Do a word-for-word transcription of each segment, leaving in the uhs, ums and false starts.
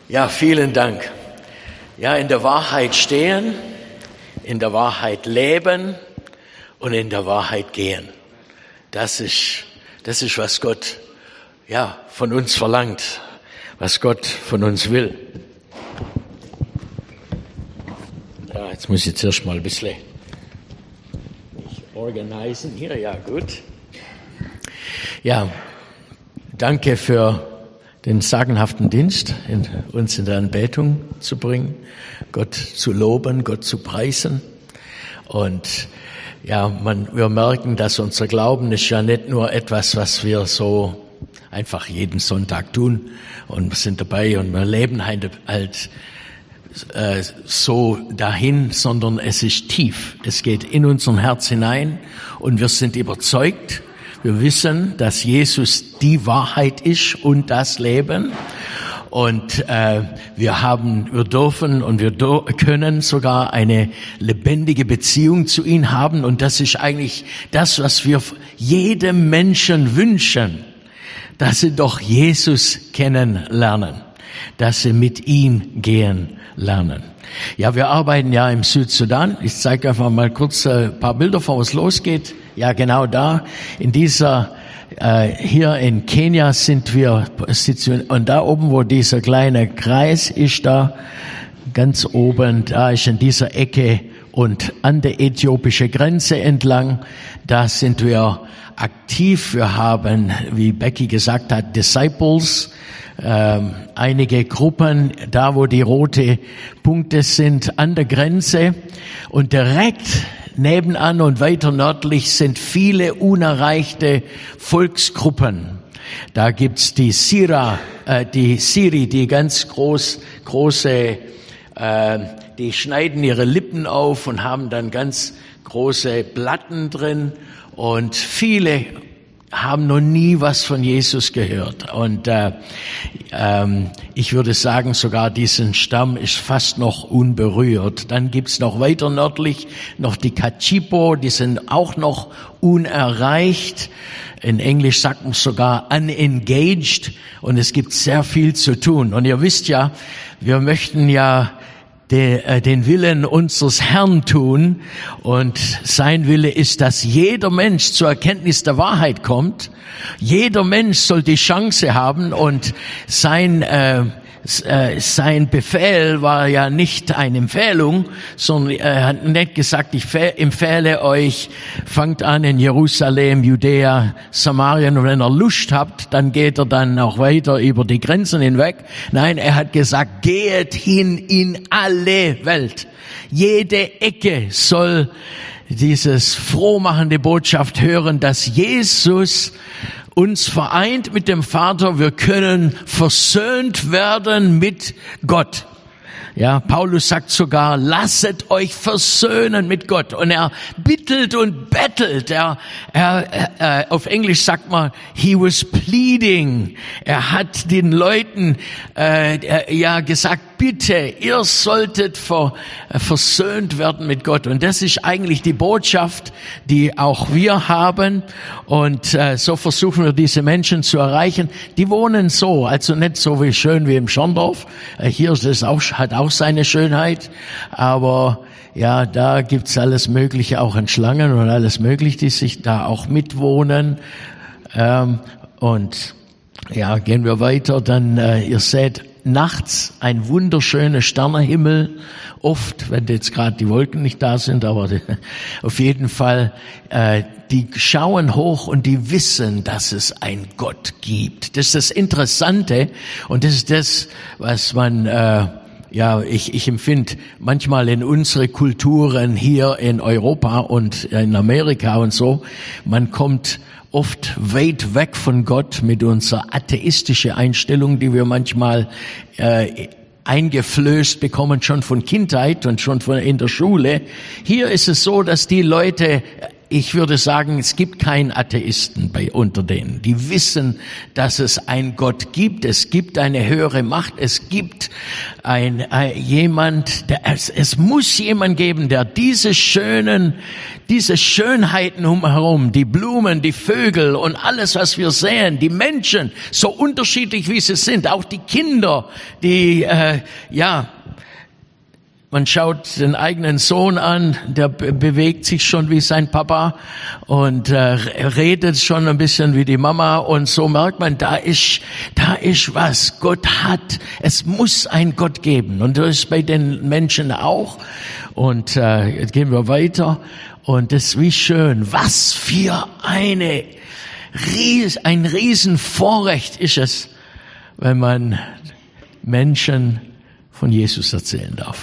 Ja, vielen Dank. Ja, in der Wahrheit stehen, in der Wahrheit leben und in der Wahrheit gehen. Das ist, das ist, was Gott, ja, von uns verlangt, was Gott von uns will. Ja, jetzt muss ich zuerst mal ein bisschen organisieren hier. Ja, gut. Ja, danke für den sagenhaften Dienst, in, uns in der Anbetung zu bringen, Gott zu loben, Gott zu preisen. Und ja, man, wir merken, dass unser Glauben ist ja nicht nur etwas, was wir so einfach jeden Sonntag tun und wir sind dabei und wir leben halt, halt äh, so dahin, sondern es ist tief. Es geht in unseren Herz hinein und wir sind überzeugt. Wir wissen, dass Jesus die Wahrheit ist und das Leben. Und äh, wir haben, wir dürfen und wir do- können sogar eine lebendige Beziehung zu ihm haben. Und das ist eigentlich das, was wir jedem Menschen wünschen, dass sie doch Jesus kennenlernen, dass sie mit ihm gehen lernen. Ja, wir arbeiten ja im Südsudan. Ich zeige einfach mal kurz ein paar Bilder, bevor es losgeht. Ja, genau da, in dieser, äh, hier in Kenia sind wir, und da oben, wo dieser kleine Kreis ist, da ganz oben, da ist in dieser Ecke und an der äthiopischen Grenze entlang, da sind wir aktiv. Wir haben, wie Becky gesagt hat, Disciples, ähm, einige Gruppen, da wo die rote Punkte sind, an der Grenze und direkt nebenan und weiter nördlich sind viele unerreichte Volksgruppen. Da gibt's die Sira, äh, die Siri, die ganz groß, große, äh, die schneiden ihre Lippen auf und haben dann ganz große Platten drin und viele haben noch nie was von Jesus gehört. Und äh, ähm, ich würde sagen, sogar diesen Stamm ist fast noch unberührt. Dann gibt's noch weiter nördlich noch die Kachipo, die sind auch noch unerreicht. In Englisch sagt man sogar unengaged. Und es gibt sehr viel zu tun. Und ihr wisst ja, wir möchten ja den Willen unseres Herrn tun und sein Wille ist, dass jeder Mensch zur Erkenntnis der Wahrheit kommt. Jeder Mensch soll die Chance haben und sein äh, sein Befehl war ja nicht eine Empfehlung, sondern er hat nicht gesagt, ich empfehle euch, fangt an in Jerusalem, Judäa, Samarien und wenn ihr Lust habt, dann geht er dann auch weiter über die Grenzen hinweg. Nein, er hat gesagt, geht hin in alle Welt. Jede Ecke soll dieses frohmachende Botschaft hören, dass Jesus uns vereint mit dem Vater, wir können versöhnt werden mit Gott. Ja, Paulus sagt sogar, lasset euch versöhnen mit Gott. Und er bittelt und bettelt. Er, er, er, auf Englisch sagt man, he was pleading. Er hat den Leuten äh, ja gesagt, bitte, ihr solltet ver, äh, versöhnt werden mit Gott. Und das ist eigentlich die Botschaft, die auch wir haben. Und äh, so versuchen wir diese Menschen zu erreichen. Die wohnen so, also nicht so wie schön wie im Schorndorf. Äh, hier ist es auch, hat auch seine Schönheit, aber ja, da gibt's alles Mögliche, auch an Schlangen und alles Mögliche, die sich da auch mitwohnen. Ähm, und ja, gehen wir weiter, dann äh, ihr seht nachts ein wunderschöner Sternenhimmel, oft, wenn jetzt gerade die Wolken nicht da sind, aber die, auf jeden Fall, äh, die schauen hoch und die wissen, dass es einen Gott gibt. Das ist das Interessante und das ist das, was man äh, Ja, ich, ich empfinde manchmal in unsere Kulturen hier in Europa und in Amerika und so, man kommt oft weit weg von Gott mit unserer atheistischen Einstellung, die wir manchmal äh, eingeflößt bekommen, schon von Kindheit und schon von in der Schule. Hier ist es so, dass die Leute ich würde sagen, es gibt keinen Atheisten bei unter denen. Die wissen, dass es einen Gott gibt. Es gibt eine höhere Macht. Es gibt ein, ein jemand, der, es, es muss jemand geben, der diese schönen, diese Schönheiten umherum, die Blumen, die Vögel und alles, was wir sehen, die Menschen, so unterschiedlich wie sie sind, auch die Kinder, die, äh, ja, man schaut den eigenen Sohn an, der be- bewegt sich schon wie sein Papa und äh, redet schon ein bisschen wie die Mama und so merkt man, da ist, da ist was. Gott hat, es muss einen Gott geben und das ist bei den Menschen auch. Und äh, jetzt gehen wir weiter und das ist wie schön. Was für eine Ries, ein Riesenvorrecht ist es, wenn man Menschen von Jesus erzählen darf.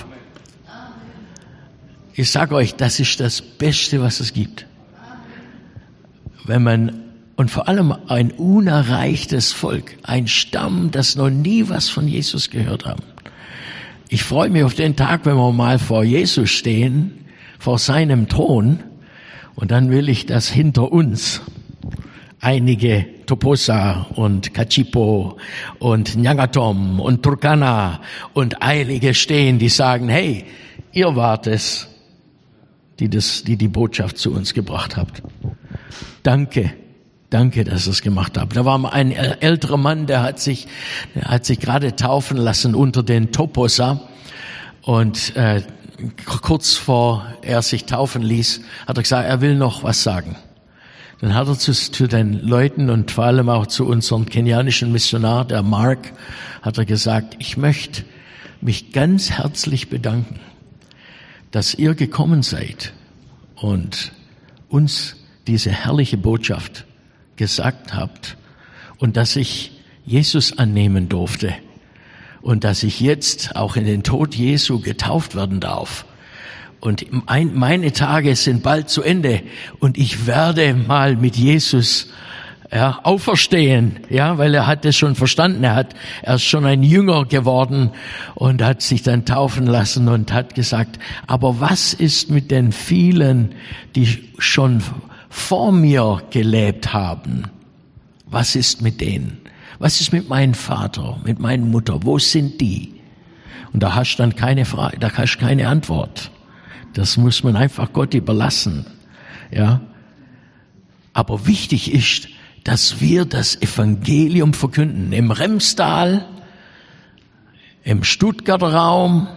Ich sage euch, das ist das Beste, was es gibt. Wenn man, und vor allem ein unerreichtes Volk, ein Stamm, das noch nie was von Jesus gehört haben. Ich freue mich auf den Tag, wenn wir mal vor Jesus stehen, vor seinem Thron, und dann will ich, dass hinter uns einige Toposa und Kachipo und Nyangatom und Turkana und einige stehen, die sagen, hey, ihr wart es, die das, die die Botschaft zu uns gebracht habt. Danke, danke, dass ihr es gemacht habt. Da war mal ein älterer Mann, der hat sich, der hat sich gerade taufen lassen unter den Toposa und äh, kurz vor er sich taufen ließ, hat er gesagt, er will noch was sagen. Dann hat er zu, zu den Leuten und vor allem auch zu unserem kenianischen Missionar, der Mark, hat er gesagt, ich möchte mich ganz herzlich bedanken, dass ihr gekommen seid und uns diese herrliche Botschaft gesagt habt und dass ich Jesus annehmen durfte und dass ich jetzt auch in den Tod Jesu getauft werden darf. Und meine Tage sind bald zu Ende und ich werde mal mit Jesus ja, auferstehen, ja, weil er hat es schon verstanden. Er hat, er ist schon ein Jünger geworden und hat sich dann taufen lassen und hat gesagt, aber was ist mit den vielen, die schon vor mir gelebt haben? Was ist mit denen? Was ist mit meinem Vater, mit meiner Mutter? Wo sind die? Und da hast du dann keine Frage, da hast du keine Antwort. Das muss man einfach Gott überlassen, ja. Aber wichtig ist, dass wir das Evangelium verkünden. Im Remstal, im Stuttgarter Raum,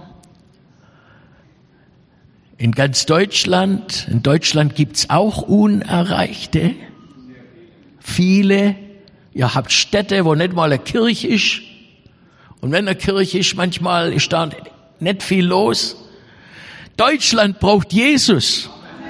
in ganz Deutschland. In Deutschland gibt's auch Unerreichte. Viele. Ihr habt Städte, wo nicht mal eine Kirche ist. Und wenn eine Kirche ist, manchmal ist da nicht viel los. Deutschland braucht Jesus.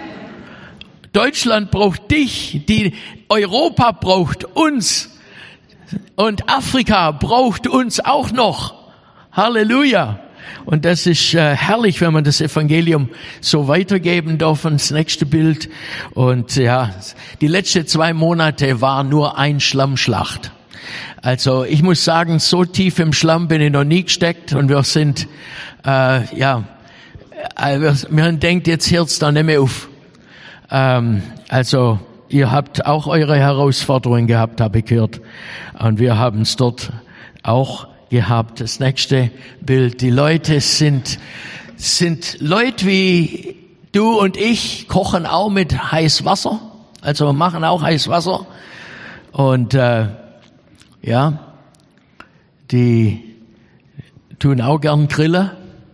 Deutschland braucht dich, die Europa braucht uns und Afrika braucht uns auch noch. Halleluja. Und das ist äh, herrlich, wenn man das Evangelium so weitergeben darf. Das nächste Bild. Und ja, die letzten zwei Monate war nur ein Schlammschlacht. Also ich muss sagen, so tief im Schlamm bin ich noch nie gesteckt und wir sind, äh, ja, äh, man denkt, jetzt hört's da nicht mehr auf. Ähm, also ihr habt auch eure Herausforderungen gehabt, habe ich gehört. Und wir haben es dort auch gehabt. Das nächste Bild. Die Leute sind, sind Leute wie du und ich, kochen auch mit heißem Wasser. Also machen auch heißes Wasser. Und äh, ja, die tun auch gern grillen.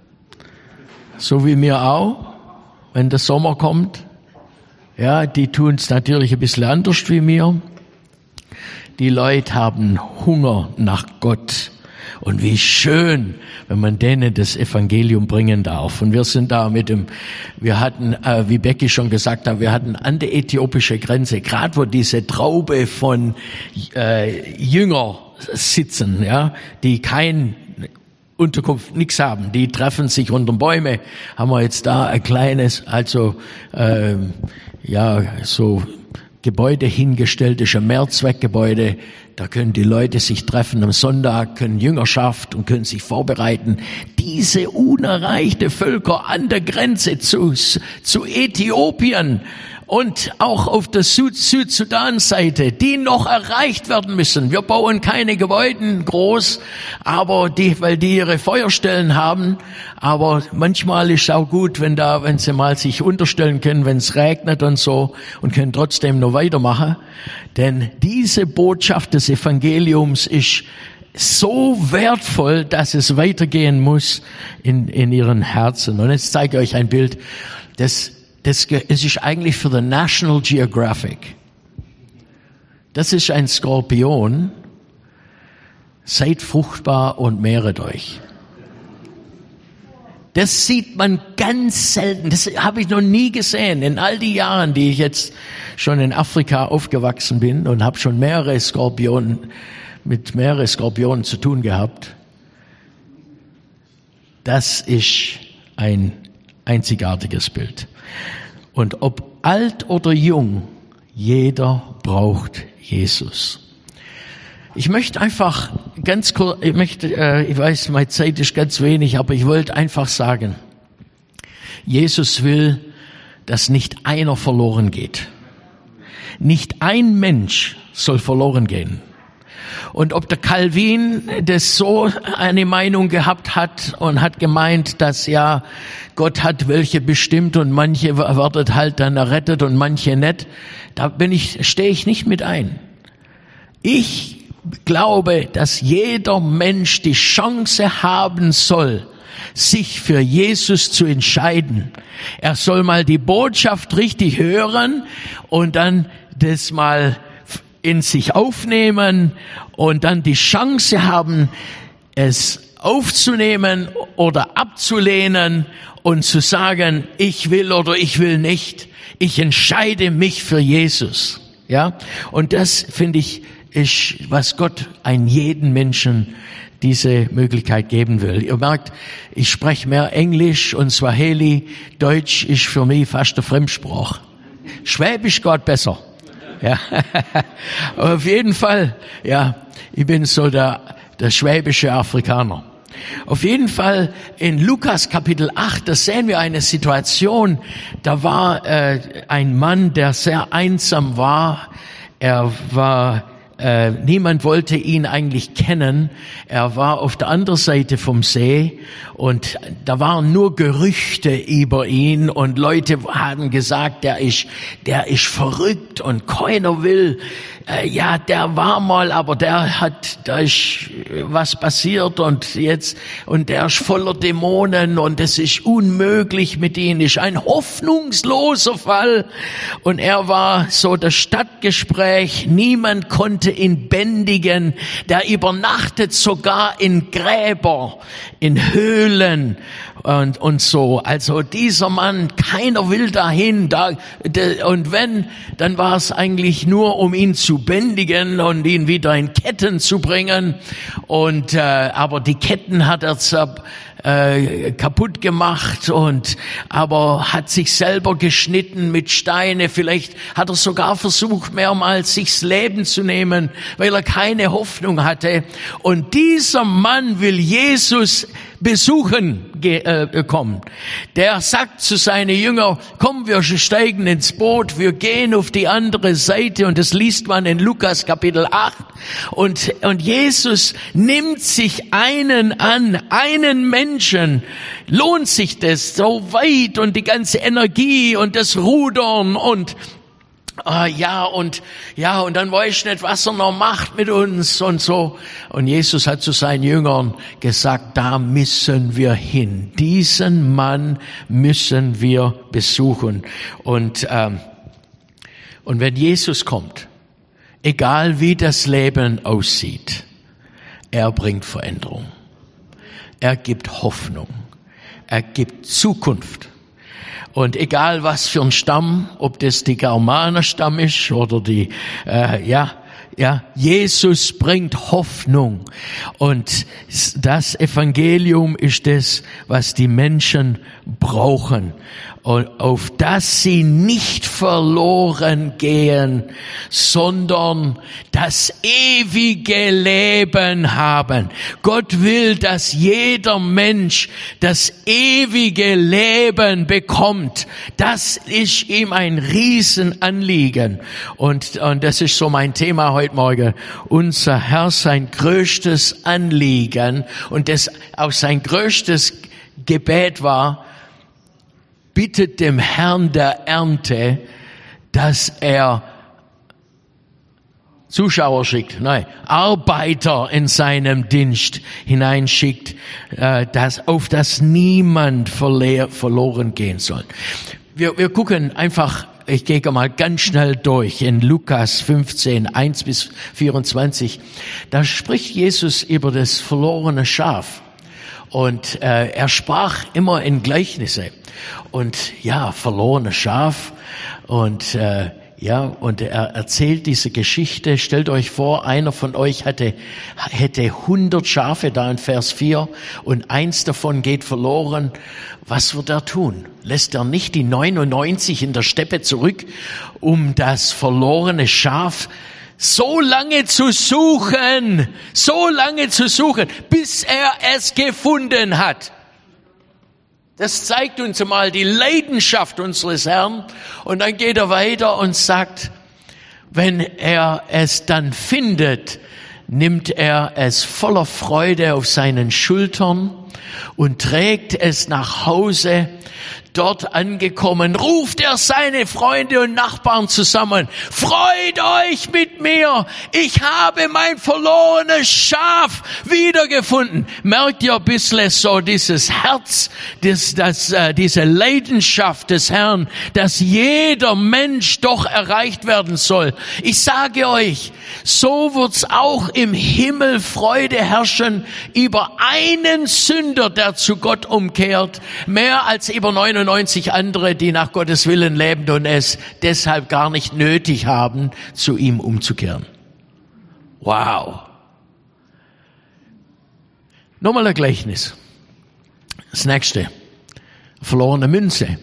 So wie mir auch, wenn der Sommer kommt. Ja, die tun es natürlich ein bisschen anders wie mir. Die Leute haben Hunger nach Gott. Und wie schön, wenn man denen das Evangelium bringen darf. Und wir sind da mit dem, wir hatten, äh, wie Becky schon gesagt hat, wir hatten an der äthiopischen Grenze, gerade wo diese Traube von äh, Jünger sitzen, ja, die kein Unterkunft, nix haben, die treffen sich unter Bäume, haben wir jetzt da ein kleines, also äh, ja, so Gebäude hingestellt, ist ein Mehrzweckgebäude, da können die Leute sich treffen am Sonntag, können Jüngerschaft und können sich vorbereiten. Diese unerreichte Völker an der Grenze zu, zu Äthiopien und auch auf der Süd-Sudan-Seite, die noch erreicht werden müssen. Wir bauen keine Gebäude groß, aber die, weil die ihre Feuerstellen haben. Aber manchmal ist es auch gut, wenn da, wenn sie mal sich unterstellen können, wenn es regnet und so, und können trotzdem noch weitermachen. Denn diese Botschaft des Evangeliums ist so wertvoll, dass es weitergehen muss in, in ihren Herzen. Und jetzt zeige ich euch ein Bild, das Das, es ist eigentlich für the National Geographic. Das ist ein Skorpion. Seid fruchtbar und mehret euch. Das sieht man ganz selten. Das habe ich noch nie gesehen. In all die Jahren, die ich jetzt schon in Afrika aufgewachsen bin und habe schon mehrere Skorpionen, mit mehreren Skorpionen zu tun gehabt. Das ist ein einzigartiges Bild. Und ob alt oder jung, jeder braucht Jesus. Ich möchte einfach ganz kurz, ich möchte, äh, ich weiß, meine Zeit ist ganz wenig, aber ich wollte einfach sagen, Jesus will, dass nicht einer verloren geht. Nicht ein Mensch soll verloren gehen. Und ob der Calvin das so eine Meinung gehabt hat und hat gemeint, dass ja Gott hat welche bestimmt und manche werden halt dann errettet und manche nicht, da bin ich, stehe ich nicht mit ein. Ich glaube, dass jeder Mensch die Chance haben soll, sich für Jesus zu entscheiden. Er soll mal die Botschaft richtig hören und dann das mal in sich aufnehmen und dann die Chance haben, es aufzunehmen oder abzulehnen und zu sagen, ich will oder ich will nicht. Ich entscheide mich für Jesus. Ja? Und das, finde ich, ist, was Gott an jeden Menschen diese Möglichkeit geben will. Ihr merkt, ich spreche mehr Englisch und Swahili. Deutsch ist für mich fast der Fremdsprach. Schwäbisch Gott besser. Ja, auf jeden Fall, ja, ich bin so der, der schwäbische Afrikaner. Auf jeden Fall in Lukas Kapitel acht, da sehen wir eine Situation, da war äh, ein Mann, der sehr einsam war. Er war, äh, niemand wollte ihn eigentlich kennen. Er war auf der anderen Seite vom See und da waren nur Gerüchte über ihn und Leute haben gesagt, der ist, der ist verrückt und keiner will. Äh, ja, der war mal, aber der hat, da ist was passiert und jetzt, und der ist voller Dämonen und es ist unmöglich mit ihm, ist ein hoffnungsloser Fall. Und er war so das Stadtgespräch, niemand konnte ihn bändigen, der übernachtet sogar in Gräber, in Höhlen und, und so. Also dieser Mann, keiner will dahin, da, de, und wenn, dann war es eigentlich nur, um ihn zu bändigen und ihn wieder in Ketten zu bringen. Und äh, aber die Ketten hat er zerb, äh, kaputt gemacht und aber hat sich selber geschnitten mit Steine. Vielleicht hat er sogar versucht, mehrmals sich das Leben zu nehmen, weil er keine Hoffnung hatte. Und dieser Mann will Jesus besuchen äh, kommen. Der sagt zu seinen Jüngern, komm, wir steigen ins Boot, wir gehen auf die andere Seite, und das liest man in Lukas Kapitel acht. Und, und Jesus nimmt sich einen an, einen Menschen. Lohnt sich das so weit und die ganze Energie und das Rudern und Ah, ja, und, ja, und dann weiß ich nicht, was er noch macht mit uns und so. Und Jesus hat zu seinen Jüngern gesagt, da müssen wir hin. Diesen Mann müssen wir besuchen. Und, ähm, und wenn Jesus kommt, egal wie das Leben aussieht, er bringt Veränderung. Er gibt Hoffnung. Er gibt Zukunft. Und egal was für ein Stamm, ob das die Germaner Stamm ist oder die, äh, ja, Ja, Jesus bringt Hoffnung. Und das Evangelium ist das, was die Menschen brauchen. Und auf das sie nicht verloren gehen, sondern das ewige Leben haben. Gott will, dass jeder Mensch das ewige Leben bekommt. Das ist ihm ein Riesenanliegen. Und, und das ist so mein Thema heute Morgen. Unser Herr, sein größtes Anliegen und das auch sein größtes Gebet war, bittet dem Herrn der Ernte, dass er Zuschauer schickt, nein, Arbeiter in seinem Dienst hineinschickt, äh, dass, auf das niemand verle- verloren gehen soll. Wir, wir gucken einfach, ich gehe mal ganz schnell durch in Lukas fünfzehn, eins bis vierundzwanzig. Da spricht Jesus über das verlorene Schaf. Und äh, er sprach immer in Gleichnisse. Und ja, verlorenes Schaf. Und äh, ja, und er erzählt diese Geschichte. Stellt euch vor, einer von euch hatte, hätte hundert Schafe, da in Vers vier, und eins davon geht verloren. Was wird er tun? Lässt er nicht die neunundneunzig in der Steppe zurück, um das verlorene Schaf so lange zu suchen, so lange zu suchen, bis er es gefunden hat? Das zeigt uns mal die Leidenschaft unseres Herrn. Und dann geht er weiter und sagt, wenn er es dann findet, nimmt er es voller Freude auf seinen Schultern und trägt es nach Hause. Dort angekommen, ruft er seine Freunde und Nachbarn zusammen. Freut euch mit mir, ich habe mein verlorenes Schaf wiedergefunden. Merkt ihr ein bisschen so dieses Herz, das, das, äh, diese Leidenschaft des Herrn, dass jeder Mensch doch erreicht werden soll. Ich sage euch, so wird's auch im Himmel Freude herrschen über einen Sünder, der zu Gott umkehrt, mehr als über neunundneunzig andere, die nach Gottes Willen leben und es deshalb gar nicht nötig haben, zu ihm umzukehren. Wow. Nochmal ein Gleichnis. Das nächste. Verlorene Münze.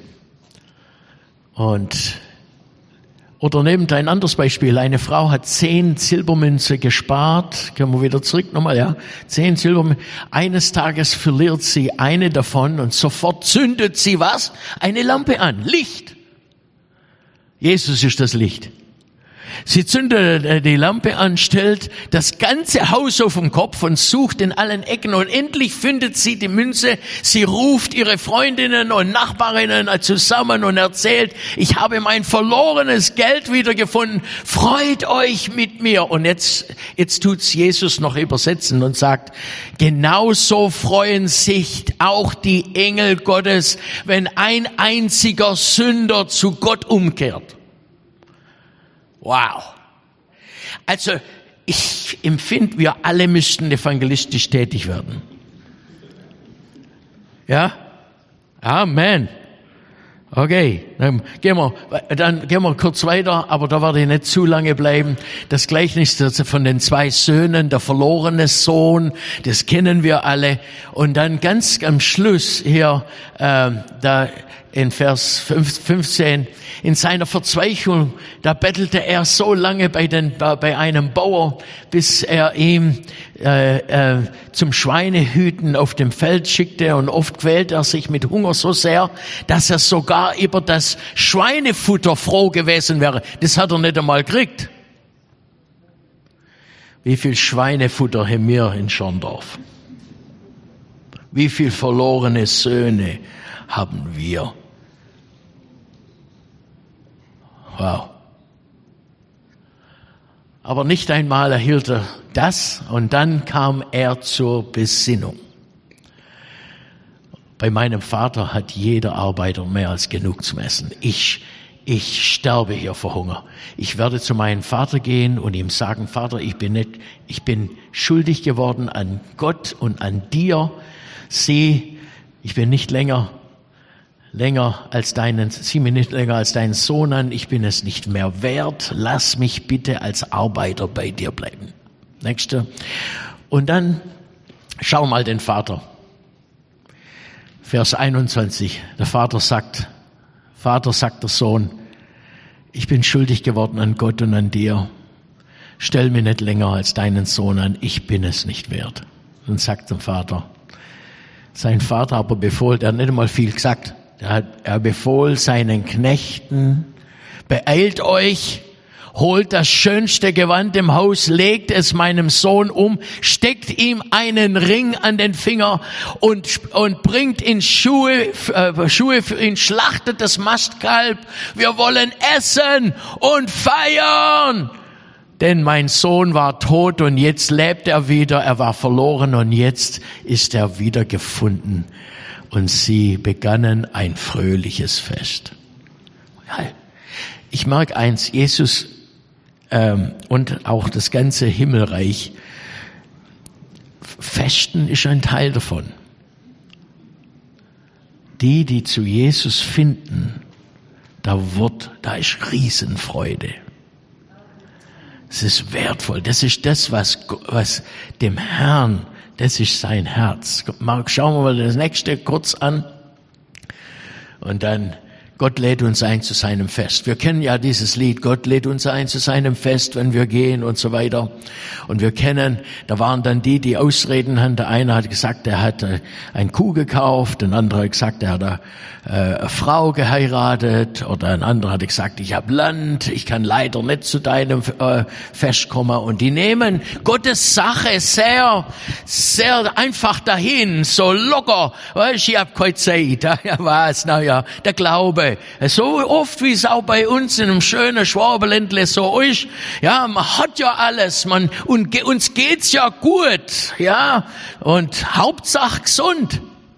Und Oder nehmt ein anderes Beispiel. Eine Frau hat zehn Silbermünze gespart. Können wir wieder zurück nochmal, ja? Zehn Silbermünze. Eines Tages verliert sie eine davon und sofort zündet sie was? Eine Lampe an. Licht. Jesus ist das Licht. Sie zündet die Lampe an, stellt das ganze Haus auf den Kopf und sucht in allen Ecken und endlich findet sie die Münze. Sie ruft ihre Freundinnen und Nachbarinnen zusammen und erzählt, ich habe mein verlorenes Geld wiedergefunden. Freut euch mit mir. Und jetzt, jetzt tut's Jesus noch übersetzen und sagt, genauso freuen sich auch die Engel Gottes, wenn ein einziger Sünder zu Gott umkehrt. Wow. Also, ich empfinde, wir alle müssten evangelistisch tätig werden. Ja? Amen. Okay, dann gehen wir, dann gehen wir kurz weiter, aber da werde ich nicht zu lange bleiben. Das Gleichnis von den zwei Söhnen, der verlorene Sohn, das kennen wir alle. Und dann ganz am Schluss hier, äh, da in Vers fünfzehn, in seiner Verzweiflung, da bettelte er so lange bei, den, bei einem Bauer, bis er ihm äh, äh, zum Schweinehüten auf dem Feld schickte, und oft quält er sich mit Hunger so sehr, dass er sogar über das Schweinefutter froh gewesen wäre. Das hat er nicht einmal gekriegt. Wie viel Schweinefutter haben wir in Schorndorf? Wie viel verlorene Söhne haben wir? Wow. Aber nicht einmal erhielt er das, und dann kam er zur Besinnung. Bei meinem Vater hat jeder Arbeiter mehr als genug zum Essen. Ich, ich sterbe hier vor Hunger. Ich werde zu meinem Vater gehen und ihm sagen, Vater, ich bin nicht, ich bin schuldig geworden an Gott und an dir. Sieh, ich bin nicht länger länger als deinen, sieh mich nicht länger als deinen Sohn an, ich bin es nicht mehr wert, lass mich bitte als Arbeiter bei dir bleiben. Nächste. Und dann schau mal den Vater. Vers einundzwanzig. Der Vater sagt, Vater sagt der Sohn, ich bin schuldig geworden an Gott und an dir. Stell mich nicht länger als deinen Sohn an, ich bin es nicht wert. Und sagt zum Vater. Sein Vater aber befohlen, der hat nicht einmal viel gesagt, er, hat, er befohlen seinen Knechten, beeilt euch, holt das schönste Gewand im Haus, legt es meinem Sohn um, steckt ihm einen Ring an den Finger und, und bringt in Schuhe, äh, Schuhe für ihn, schlachtet das Mastkalb. Wir wollen essen und feiern. Denn mein Sohn war tot und jetzt lebt er wieder. Er war verloren und jetzt ist er wieder gefunden. Und sie begannen ein fröhliches Fest. Ich merke eins, Jesus ähm, und auch das ganze Himmelreich, Festen ist ein Teil davon. Die, die zu Jesus finden, da wird, da ist Riesenfreude. Es ist wertvoll. Das ist das, was, was dem Herrn, das ist sein Herz. Marc, schauen wir mal das nächste kurz an. Und dann, Gott lädt uns ein zu seinem Fest. Wir kennen ja dieses Lied, Gott lädt uns ein zu seinem Fest, wenn wir gehen und so weiter. Und wir kennen, da waren dann die, die Ausreden hatten. Der eine hat gesagt, er hat ein Kuh gekauft, ein anderer hat gesagt, er hat eine Frau geheiratet, oder ein anderer hat gesagt, ich habe Land, ich kann leider nicht zu deinem äh, Fest kommen. Und die nehmen Gottes Sache sehr, sehr einfach dahin, so locker. Weißt, ich habe keine Zeit. Ja, was? Naja, der Glaube. So oft, wie es auch bei uns in einem schönen Schwabenländle so ist. Ja, man hat ja alles, man, und ge, uns geht's ja gut. Ja, und Hauptsache gesund.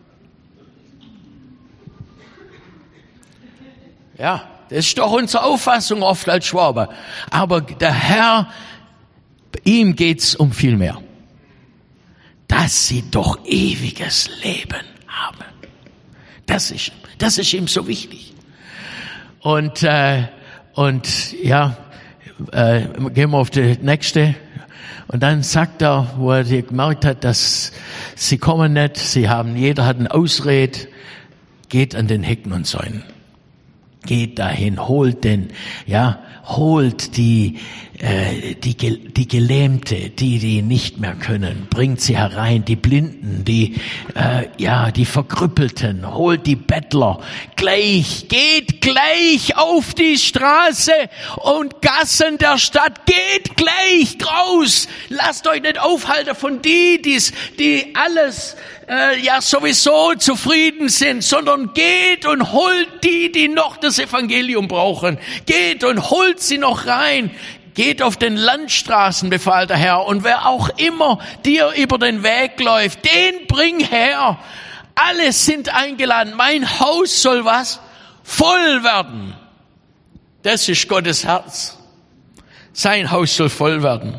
Ja, das ist doch unsere Auffassung oft als Schwabe. Aber der Herr, ihm geht's um viel mehr. Dass sie doch ewiges Leben haben. Das ist, das ist ihm so wichtig. Und, äh, und, ja, äh, gehen wir auf die nächste. Und dann sagt er, wo er gemerkt hat, dass sie kommen nicht, sie haben, jeder hat eine Ausrede, geht an den Hecken und Zäunen. Geht dahin, holt den, ja, holt die, äh, die, die Gelähmte, die, die nicht mehr können, bringt sie herein, die Blinden, die, äh, ja, die Verkrüppelten, holt die Bettler, gleich, geht gleich auf die Straße und Gassen der Stadt, geht gleich raus, lasst euch nicht aufhalten von die, die's, die alles, äh, ja, sowieso zufrieden sind, sondern geht und holt die, die noch das Evangelium brauchen, geht und holt sie noch rein. Geht auf den Landstraßen, befahl der Herr, und wer auch immer dir über den Weg läuft, den bring her. Alle sind eingeladen. Mein Haus soll was? Voll werden. Das ist Gottes Herz. Sein Haus soll voll werden.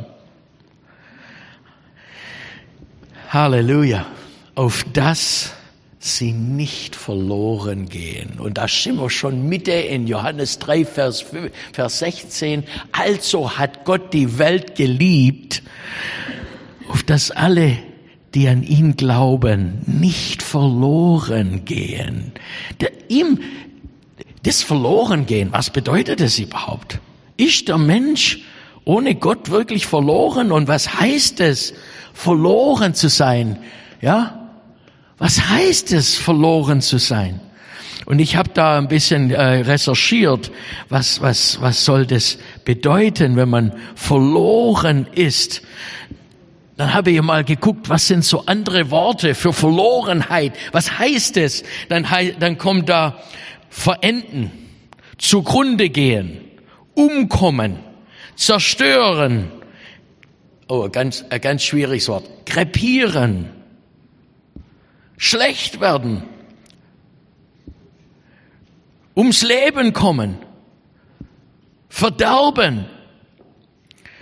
Halleluja. Auf das sie nicht verloren gehen. Und da sind wir schon Mitte in Johannes drei, Vers, Vers sechzehn. Also hat Gott die Welt geliebt, auf dass alle, die an ihn glauben, nicht verloren gehen. Der, ihm, das Verlorengehen, was bedeutet das überhaupt? Ist der Mensch ohne Gott wirklich verloren? Und was heißt es, verloren zu sein? Ja? Was heißt es, verloren zu sein? Und ich habe da ein bisschen äh, recherchiert, was, was, was soll das bedeuten, wenn man verloren ist? Dann habe ich mal geguckt, was sind so andere Worte für Verlorenheit? Was heißt es? Dann, dann kommt da verenden, zugrunde gehen, umkommen, zerstören. Oh, ganz, ein ganz schwieriges Wort. Krepieren. Schlecht werden, ums Leben kommen, verderben,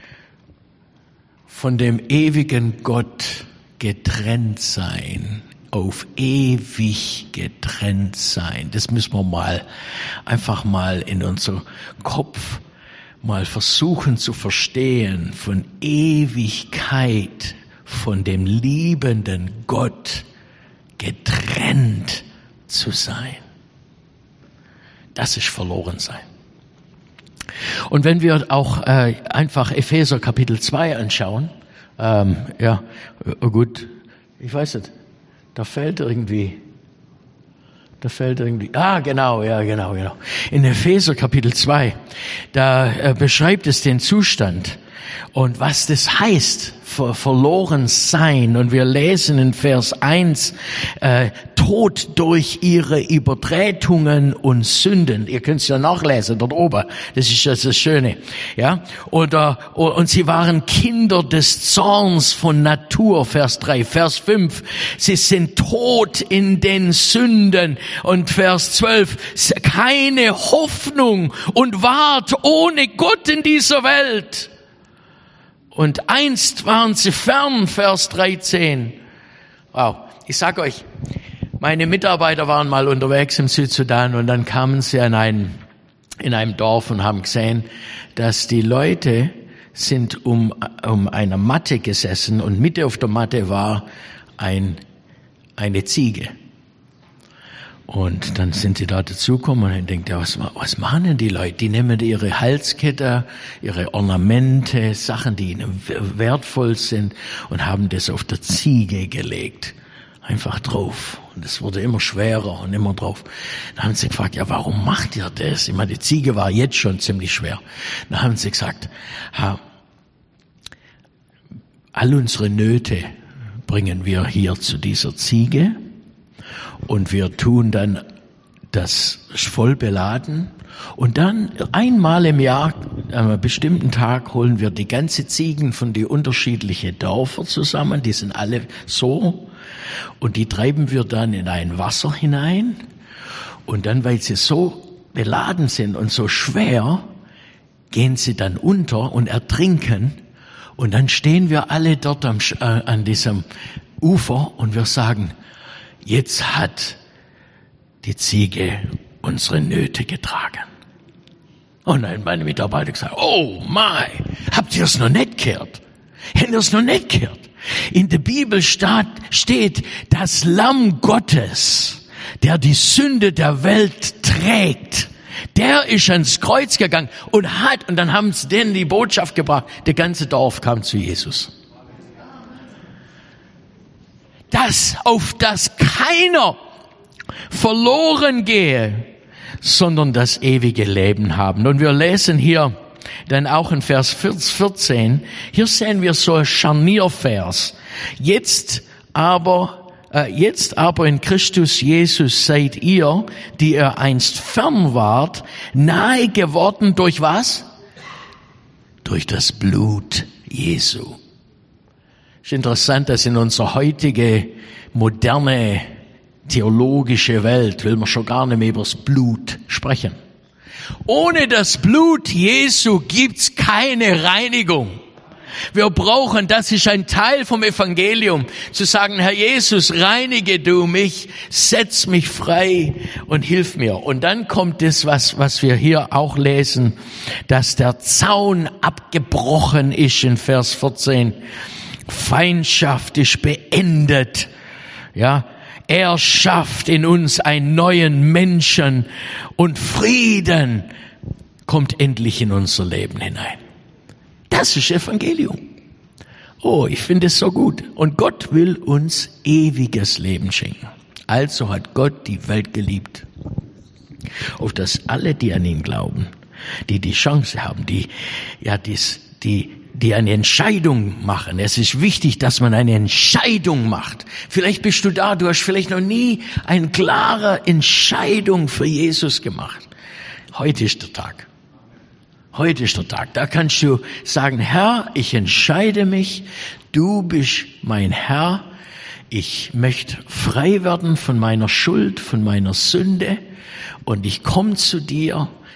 von dem ewigen Gott getrennt sein auf ewig getrennt sein. Das müssen wir mal einfach mal in unser Kopf mal versuchen zu verstehen, von Ewigkeit, von dem liebenden Gott getrennt zu sein. Das ist verloren sein. Und wenn wir auch äh, einfach Epheser Kapitel zwei anschauen, ähm, ja, gut, ich weiß nicht, da fällt irgendwie, da fällt irgendwie, ah, genau, ja, genau, genau. In Epheser Kapitel zwei, da äh, beschreibt es den Zustand und was das heißt, ver- verloren sein. Und wir lesen in Vers eins, äh, Tod durch ihre Übertretungen und Sünden. Ihr könnt es ja nachlesen dort oben. Das ist das, das Schöne. Ja. Oder, und sie waren Kinder des Zorns von Natur. Vers drei. Vers fünf. Sie sind tot in den Sünden. Und Vers zwölf. Keine Hoffnung und wart ohne Gott in dieser Welt. Und einst waren sie fern, Vers dreizehn. Wow, ich sag euch, meine Mitarbeiter waren mal unterwegs im Südsudan und dann kamen sie an ein, in einem Dorf und haben gesehen, dass die Leute sind um, um eine Matte gesessen und Mitte auf der Matte war ein, eine Ziege. Und dann sind sie da dazugekommen und dann denkt er, was, was machen denn die Leute? Die nehmen ihre Halskette, ihre Ornamente, Sachen, die ihnen wertvoll sind und haben das auf der Ziege gelegt. Einfach drauf. Und es wurde immer schwerer und immer drauf. Dann haben sie gefragt, ja, warum macht ihr das? Ich meine, die Ziege war jetzt schon ziemlich schwer. Dann haben sie gesagt, ha, all unsere Nöte bringen wir hier zu dieser Ziege. Und wir tun dann das voll beladen. Und dann einmal im Jahr, an einem bestimmten Tag, holen wir die ganze Ziegen von die unterschiedlichen Dörfer zusammen. Die sind alle so. Und die treiben wir dann in ein Wasser hinein. Und dann, weil sie so beladen sind und so schwer, gehen sie dann unter und ertrinken. Und dann stehen wir alle dort am, äh, an diesem Ufer und wir sagen, jetzt hat die Ziege unsere Nöte getragen. Und dann meine Mitarbeiter gesagt, oh my, habt ihr es noch nicht gehört? Habt ihr es noch nicht gehört? In der Bibel steht, das Lamm Gottes, der die Sünde der Welt trägt, der ist ans Kreuz gegangen und hat, und dann haben sie denen die Botschaft gebracht, der ganze Dorf kam zu Jesus. Das, auf das keiner verloren gehe, sondern das ewige Leben haben. Und wir lesen hier dann auch in Vers vierzehn, hier sehen wir so ein Scharniervers. Jetzt aber, äh, jetzt aber in Christus Jesus seid ihr, die ihr einst fern wart, nahe geworden durch was? Durch das Blut Jesu. Es ist interessant, dass in unserer heutige moderne theologische Welt will man schon gar nicht mehr über das Blut sprechen. Ohne das Blut Jesu gibt's keine Reinigung. Wir brauchen, das ist ein Teil vom Evangelium, zu sagen, Herr Jesus, reinige du mich, setz mich frei und hilf mir. Und dann kommt das, was, was wir hier auch lesen, dass der Zaun abgebrochen ist in Vers vierzehn. Feindschaft ist beendet. Ja, er schafft in uns einen neuen Menschen und Frieden kommt endlich in unser Leben hinein. Das ist Evangelium. Oh, ich finde es so gut. Und Gott will uns ewiges Leben schenken. Also hat Gott die Welt geliebt, auf dass alle, die an ihn glauben, die die Chance haben, die, ja, dies, die, die eine Entscheidung machen. Es ist wichtig, dass man eine Entscheidung macht. Vielleicht bist du da, du hast vielleicht noch nie eine klare Entscheidung für Jesus gemacht. Heute ist der Tag. Heute ist der Tag. Da kannst du sagen, Herr, ich entscheide mich. Du bist mein Herr. Ich möchte frei werden von meiner Schuld, von meiner Sünde. Und ich komme zu dir.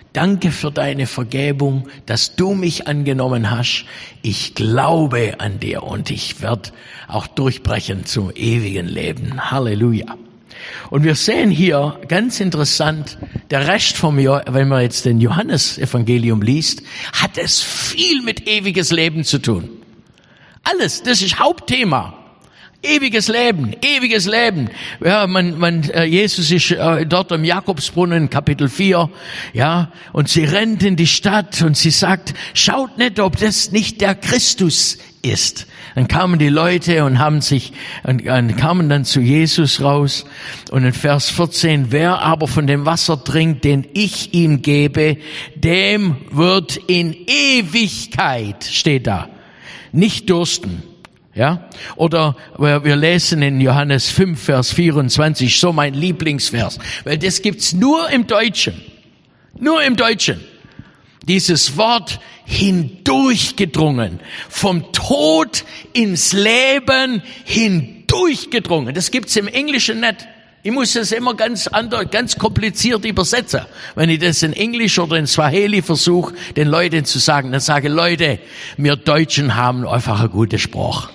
Danke für deine Vergebung, dass du mich angenommen hast. Ich glaube an dir und ich werde auch durchbrechen zum ewigen Leben. Halleluja. Und wir sehen hier ganz interessant, der Rest vom Jahr, wenn man jetzt den Johannesevangelium liest, hat es viel mit ewiges Leben zu tun. Alles, das ist Hauptthema. Ewiges Leben, ewiges Leben. Ja, man, man, äh, Jesus ist äh, dort am Jakobsbrunnen, Kapitel vier, ja, und sie rennt in die Stadt und sie sagt, schaut nicht, ob das nicht der Christus ist. Dann kamen die Leute und haben sich, und, und kamen dann zu Jesus raus. Und in Vers vierzehn, wer aber von dem Wasser trinkt, den ich ihm gebe, dem wird in Ewigkeit, steht da, nicht dursten. Ja, oder wir lesen in Johannes fünf, Vers vierundzwanzig, so mein Lieblingsvers, weil das gibt's nur im Deutschen, nur im Deutschen. Dieses Wort hindurchgedrungen, vom Tod ins Leben hindurchgedrungen, das gibt's im Englischen nicht. Ich muss das immer ganz anders, ganz kompliziert übersetzen. Wenn ich das in Englisch oder in Swahili versuche, den Leuten zu sagen, dann sage Leute, wir Deutschen haben einfach einen guten Spruch.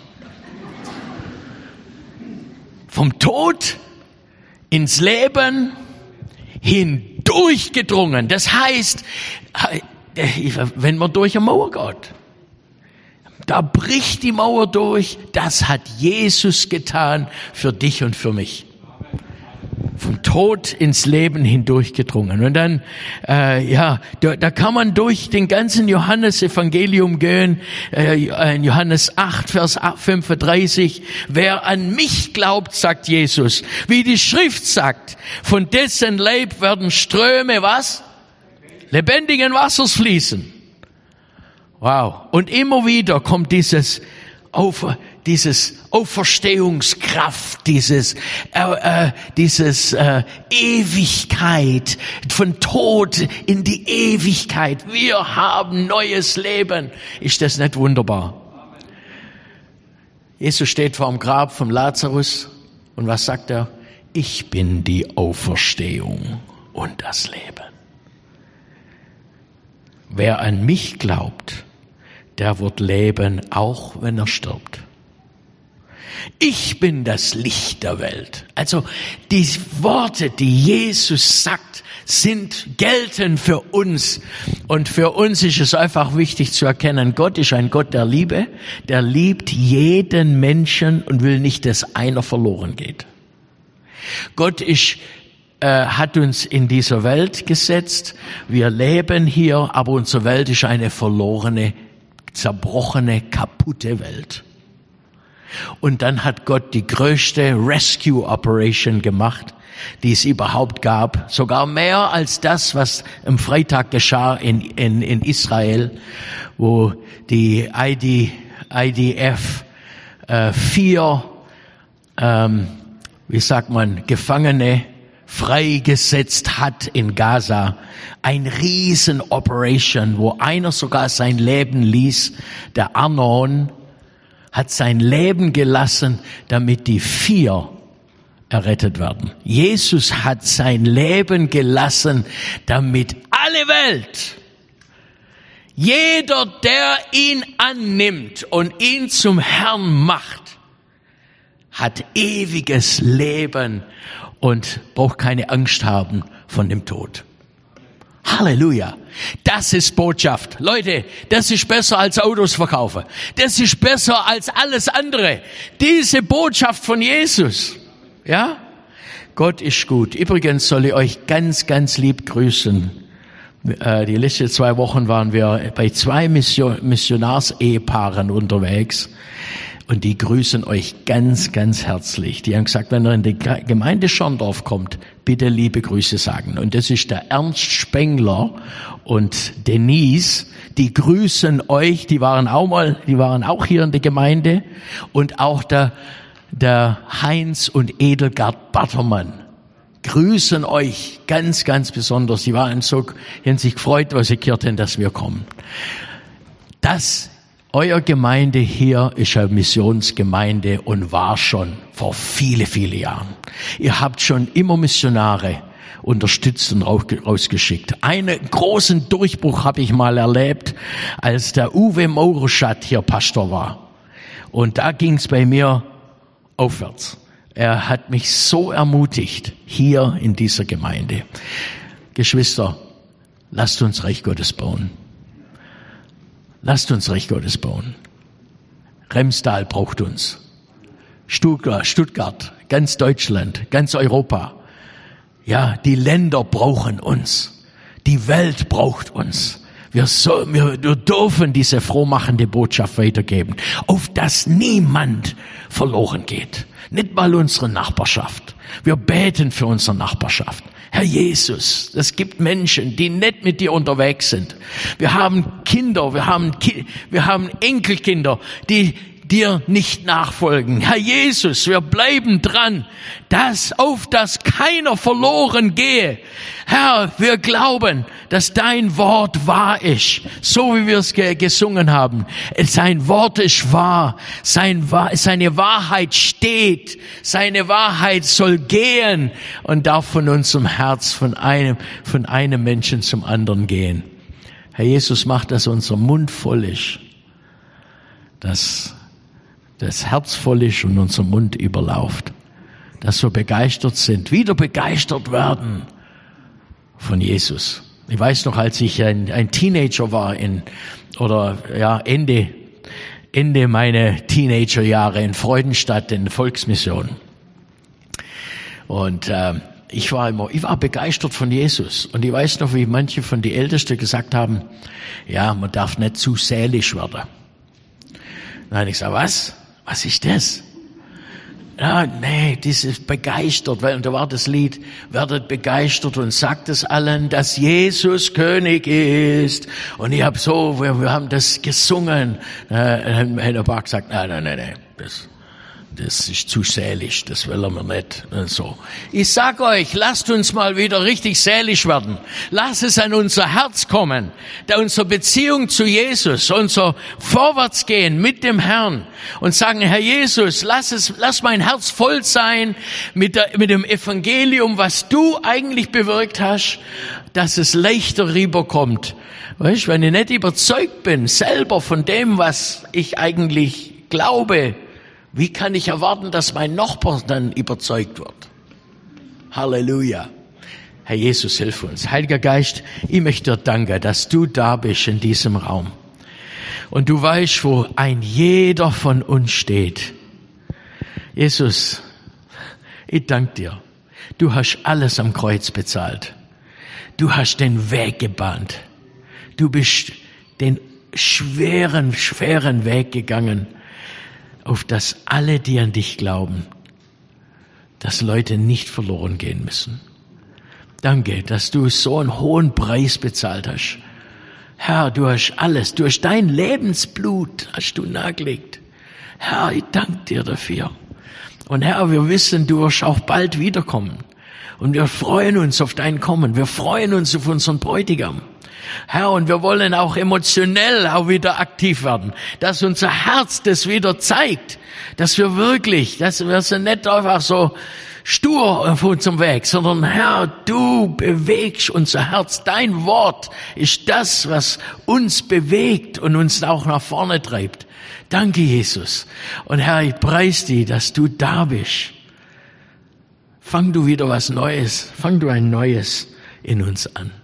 Vom Tod ins Leben hindurchgedrungen. Das heißt, wenn man durch eine Mauer geht, da bricht die Mauer durch. Das hat Jesus getan für dich und für mich. Vom Tod ins Leben hindurchgedrungen. Und dann, äh, ja, da, da kann man durch den ganzen Johannesevangelium gehen, äh, in Johannes acht, Vers fünfunddreißig. Wer an mich glaubt, sagt Jesus, wie die Schrift sagt, von dessen Leib werden Ströme, was? Lebendigen Wassers fließen. Wow. Und immer wieder kommt dieses auf, dieses Auferstehungskraft, dieses, äh, äh, dieses äh, Ewigkeit, von Tod in die Ewigkeit. Wir haben neues Leben. Ist das nicht wunderbar? Jesus steht vor dem Grab vom Lazarus und was sagt er? Ich bin die Auferstehung und das Leben. Wer an mich glaubt, der wird leben, auch wenn er stirbt. Ich bin das Licht der Welt. Also die Worte, die Jesus sagt, sind, gelten für uns. Und für uns ist es einfach wichtig zu erkennen, Gott ist ein Gott der Liebe, der liebt jeden Menschen und will nicht, dass einer verloren geht. Gott ist hat uns in dieser Welt gesetzt. Wir leben hier, aber unsere Welt ist eine verlorene, zerbrochene, kaputte Welt. Und dann hat Gott die größte Rescue Operation gemacht, die es überhaupt gab. Sogar mehr als das, was am Freitag geschah in, in, in Israel, wo die I D F äh, vier, ähm, wie sagt man, Gefangene freigesetzt hat in Gaza. Ein Riesen-Operation, wo einer sogar sein Leben ließ. Der Arnon hat sein Leben gelassen, damit die vier errettet werden. Jesus hat sein Leben gelassen, damit alle Welt, jeder, der ihn annimmt und ihn zum Herrn macht, hat ewiges Leben und braucht keine Angst haben von dem Tod. Halleluja. Das ist Botschaft. Leute, das ist besser als Autos verkaufen. Das ist besser als alles andere. Diese Botschaft von Jesus. Ja? Gott ist gut. Übrigens soll ich euch ganz, ganz lieb grüßen. Die letzten zwei Wochen waren wir bei zwei Missionars-Ehepaaren unterwegs. Und die grüßen euch ganz, ganz herzlich. Die haben gesagt, wenn ihr in die Gemeinde Schorndorf kommt, bitte liebe Grüße sagen. Und das ist der Ernst Spengler und Denise. Die grüßen euch. Die waren auch mal, die waren auch hier in der Gemeinde. Und auch der, der Heinz und Edelgard Battermann grüßen euch ganz, ganz besonders. Die waren so, die haben sich gefreut, was sie gehört haben, dass wir kommen. Das Euer Gemeinde hier ist eine Missionsgemeinde und war schon vor viele, viele Jahren. Ihr habt schon immer Missionare unterstützt und rausgeschickt. Einen großen Durchbruch habe ich mal erlebt, als der Uwe Maureschat hier Pastor war. Und da ging es bei mir aufwärts. Er hat mich so ermutigt, hier in dieser Gemeinde. Geschwister, lasst uns Reich Gottes bauen. Lasst uns Reich Gottes bauen. Remstal braucht uns. Stuttgart, Stuttgart, ganz Deutschland, ganz Europa. Ja, die Länder brauchen uns. Die Welt braucht uns. Wir, so, wir, wir dürfen diese frohmachende Botschaft weitergeben, auf dass niemand verloren geht. Nicht mal unsere Nachbarschaft. Wir beten für unsere Nachbarschaft. Herr Jesus, es gibt Menschen, die nicht mit dir unterwegs sind. Wir haben Kinder, wir haben, Ki- wir haben Enkelkinder, die dir nicht nachfolgen. Herr Jesus, wir bleiben dran, dass auf das keiner verloren gehe. Herr, wir glauben, dass dein Wort wahr ist, so wie wir es ge- gesungen haben. Sein Wort ist wahr, sein, seine Wahrheit steht, seine Wahrheit soll gehen und darf von unserem Herz, von einem, von einem Menschen zum anderen gehen. Herr Jesus, mach, dass unser Mund voll ist, dass das Herz voll ist und unser Mund überläuft, dass wir begeistert sind, wieder begeistert werden von Jesus. Ich weiß noch, als ich ein, ein Teenager war in, oder ja, Ende, Ende meiner Teenagerjahre in Freudenstadt in der Volksmission. Und äh, ich war immer, ich war begeistert von Jesus. Und ich weiß noch, wie manche von den Ältesten gesagt haben, ja, man darf nicht zu sälisch werden. Dann habe ich gesagt, was? Was ist das? Ja, nee, das ist begeistert, weil, und da war das Lied, werdet begeistert und sagt es allen, dass Jesus König ist. Und ich habe so, wir, wir haben das gesungen. Äh, dann hat ein paar gesagt, nein, nein, nein, nein, das, das ist zu sälisch, das will er mir nicht. Und so. Ich sag euch, lasst uns mal wieder richtig sälisch werden. Lasst es an unser Herz kommen, da unsere Beziehung zu Jesus, unser Vorwärtsgehen mit dem Herrn und sagen, Herr Jesus, lass es, lass mein Herz voll sein mit, der, mit dem Evangelium, was du eigentlich bewirkt hast, dass es leichter rüberkommt. Weißt, wenn ich nicht überzeugt bin, selber von dem, was ich eigentlich glaube, wie kann ich erwarten, dass mein Nachbar dann überzeugt wird? Halleluja. Herr Jesus, hilf uns. Heiliger Geist, ich möchte dir danken, dass du da bist in diesem Raum. Und du weißt, wo ein jeder von uns steht. Jesus, ich danke dir. Du hast alles am Kreuz bezahlt. Du hast den Weg gebahnt. Du bist den schweren, schweren Weg gegangen, auf dass alle, die an dich glauben, dass Leute nicht verloren gehen müssen. Danke, dass du so einen hohen Preis bezahlt hast. Herr, du hast alles, du hast dein Lebensblut, hast du nahegelegt. Herr, ich danke dir dafür. Und Herr, wir wissen, du wirst auch bald wiederkommen. Und wir freuen uns auf dein Kommen. Wir freuen uns auf unseren Bräutigam. Herr, und wir wollen auch emotionell auch wieder aktiv werden, dass unser Herz das wieder zeigt, dass wir wirklich, dass wir sind nicht einfach so stur auf unserem Weg, sondern Herr, du bewegst unser Herz. Dein Wort ist das, was uns bewegt und uns auch nach vorne treibt. Danke, Jesus. Und Herr, ich preise dich, dass du da bist. Fang du wieder was Neues, fang du ein Neues in uns an.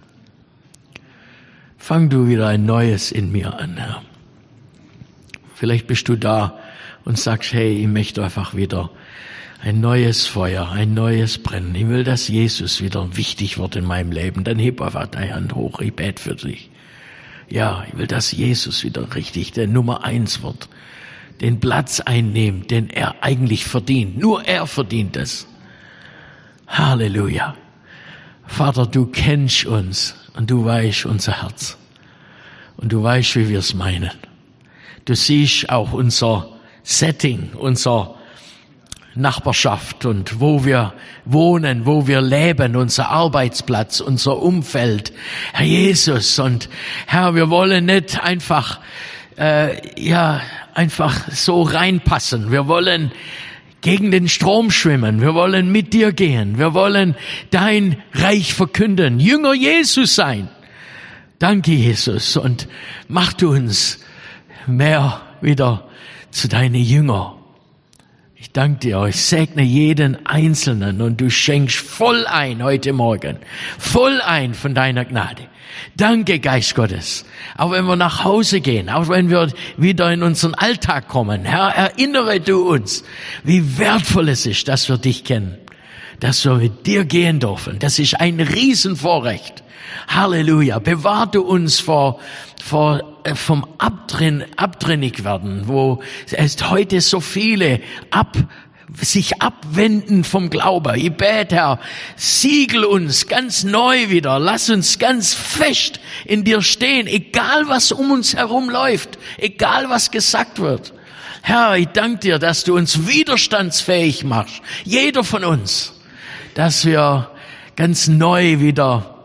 Fang du wieder ein Neues in mir an, Herr. Vielleicht bist du da und sagst, hey, ich möchte einfach wieder ein neues Feuer, ein neues Brennen. Ich will, dass Jesus wieder wichtig wird in meinem Leben. Dann heb einfach deine Hand hoch, ich bete für dich. Ja, ich will, dass Jesus wieder richtig der Nummer eins wird. Den Platz einnimmt, den er eigentlich verdient. Nur er verdient es. Halleluja. Vater, du kennst uns und du weißt unser Herz. Und du weißt, wie wir es meinen. Du siehst auch unser Setting, unser Nachbarschaft und wo wir wohnen, wo wir leben, unser Arbeitsplatz, unser Umfeld. Herr Jesus, und Herr, wir wollen nicht einfach, äh, ja, einfach so reinpassen. Wir wollen gegen den Strom schwimmen. Wir wollen mit dir gehen. Wir wollen dein Reich verkünden. Jünger Jesus sein. Danke, Jesus. Und mach du uns mehr wieder zu deinen Jünger. Ich danke dir. Ich segne jeden Einzelnen und du schenkst voll ein heute Morgen. Voll ein von deiner Gnade. Danke, Geist Gottes. Auch wenn wir nach Hause gehen, auch wenn wir wieder in unseren Alltag kommen, Herr, erinnere du uns, wie wertvoll es ist, dass wir dich kennen, dass wir mit dir gehen dürfen. Das ist ein Riesenvorrecht. Halleluja. Bewahr du uns vor, vor, äh, vom Abtren, Abtrünnig werden, wo es heute so viele ab sich abwenden vom Glauben. Ich bete, Herr, siegel uns ganz neu wieder. Lass uns ganz fest in dir stehen, egal was um uns herum läuft, egal was gesagt wird. Herr, ich danke dir, dass du uns widerstandsfähig machst, jeder von uns, dass wir ganz neu wieder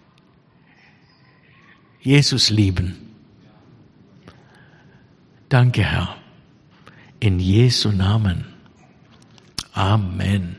Jesus lieben. Danke, Herr. In Jesu Namen. Amen.